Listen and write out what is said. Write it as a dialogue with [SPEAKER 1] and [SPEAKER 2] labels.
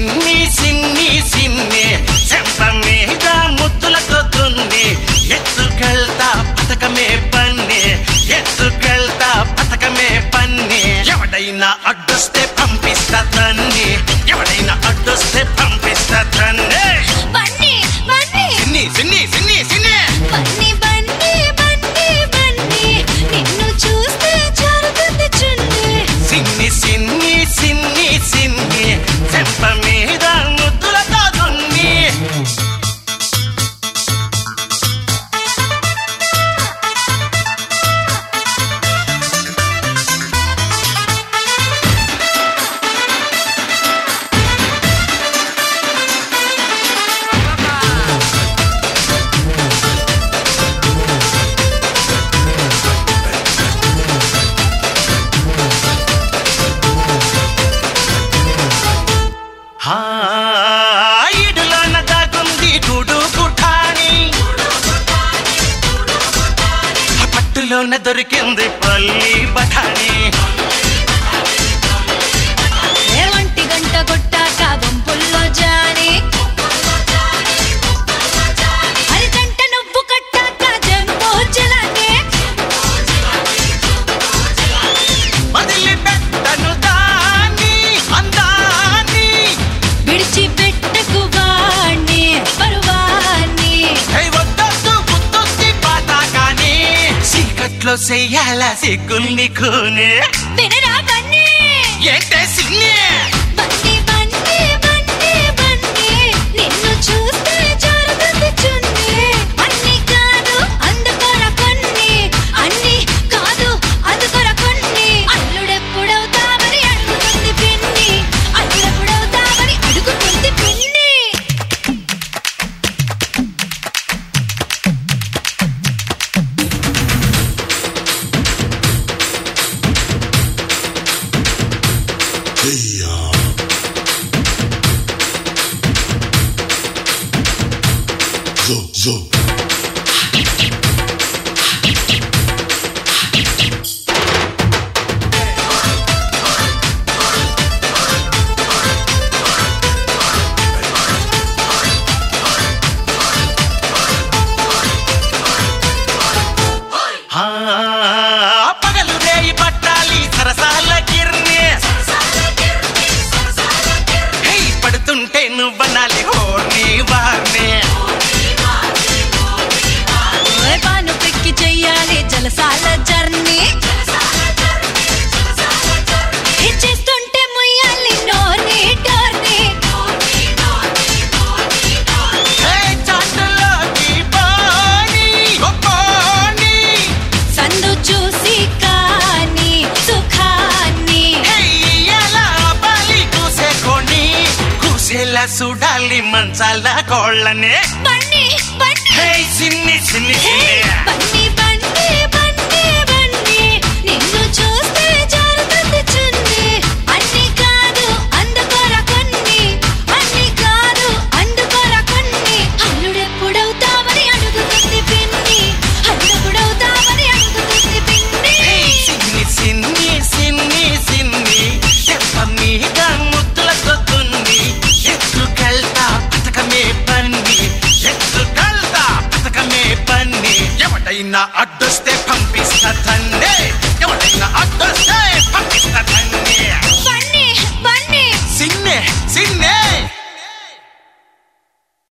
[SPEAKER 1] సిన్ని సిన్ని సిన్ని చెంప మీద ముద్దులతో దున్ని ఎత్తుకెళ్తా పథకమే పన్ని ఎత్తుకెళ్తా పథకమే పన్ని ఎవడైనా అడ్డొస్తే పంపిస్తా తన్ని ఎవడైనా అడ్డొస్తే పంపిస్తా తన్ని సిన్ని సిన్ని సిన్ని సిన్ని
[SPEAKER 2] బన్నీ బన్నీ బన్నీ బన్నీ నిన్ను చూస్తే జారుతుంది చున్నీ
[SPEAKER 1] సిన్ని సిన్ని సిన్ని సిన్ని చెంప మీద ముద్దులతో దున్ని ఈడులోన దాగుంది గూడు గుఠాని పట్టులోన దొరికింది పల్లి బఠాని
[SPEAKER 2] ఏ ఒంటి గంట కొట్టాక గుంపుల్లో జాని అరిగంట నువ్వు కట్టాక జంబో జలానే
[SPEAKER 1] వదిలిపెట్టను దాన్ని అందాన్ని
[SPEAKER 2] విడిచిపెట్టకు వాణ్ణి పరువాన్ని
[SPEAKER 1] వద్దొద్దు గుర్తొచ్చి పాతాకాని చీకట్లో చెయ్యాల సిగ్గుల్ని కూనే
[SPEAKER 2] వినరా బన్నీ
[SPEAKER 1] ఏంటే సిన్ని
[SPEAKER 2] బన్నీ బన్నీ బన్నీ బన్నీ నిన్ను చూస్తే జారుతుంది చున్నీ అన్ని కాదు అందుకొర కొన్ని అన్ని కాదు అందుకొర కొన్ని అల్లుడెప్పుడవుతావని అడుగుతుంది పిన్ని అల్లుడెప్పుడవుతావని అడుగుతుంది పిన్ని
[SPEAKER 3] Zo.
[SPEAKER 1] పగలు రేయి పట్టాలి సరసాల గిర్ని పడుతుంటే నువ్వనాలి హోర్ని వార్ని
[SPEAKER 2] పాను పెక్కి చెయ్యాలి జలసాల జర్నీ చేస్తుంటే ముయ్యాలి నోర్ని టోర్ని
[SPEAKER 1] చాటులోకి పోని గొప్పోని
[SPEAKER 2] సందు చూసి కాని సుఖాన్ని
[SPEAKER 1] ఎలా బలి కూసేకొని కూసేలా చూడాలి మంచాల కోళ్ళనే
[SPEAKER 2] బన్నీ బన్నీ
[SPEAKER 1] సిన్ని సిన్ని సిన్ని
[SPEAKER 2] బన్నీ బన్నీ బన్నీ బన్నీ నిన్ను చూస్తే జారుతుంది చున్నీ అన్ని కాదు అందుకొర కొన్ని అన్ని కాదు అందుకొర కొన్ని అల్లుడెప్పుడవుతావని అడుగుతుంది పిన్ని అల్లుడెప్పుడవుతావని అడుగుతుంది పిన్ని
[SPEAKER 1] సిన్ని సిన్ని సిన్ని సిన్ని చెప్ప మీద ముద్దులతో దున్ని ఎత్తుకెళ్తా పథకమే పన్ని ఎత్తుకెళ్తా పథకమే పన్ని ఎవడైనా అడ్డు